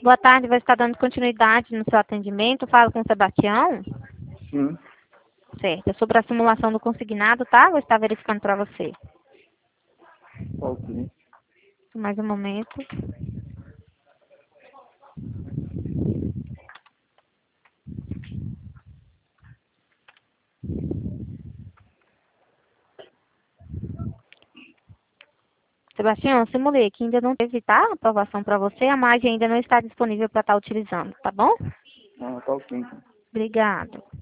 Boa tarde, vou estar dando continuidade no seu atendimento. Falo com o Sebastião. Sim. Certo, é sobre a simulação do consignado, tá? Vou estar verificando para você. Ok. Mais um momento. Sebastião, eu simulei aqui, ainda não teve, tá? Aprovação para você. A margem ainda não está disponível para estar utilizando, tá bom? Ah, tá ok, então. Obrigada.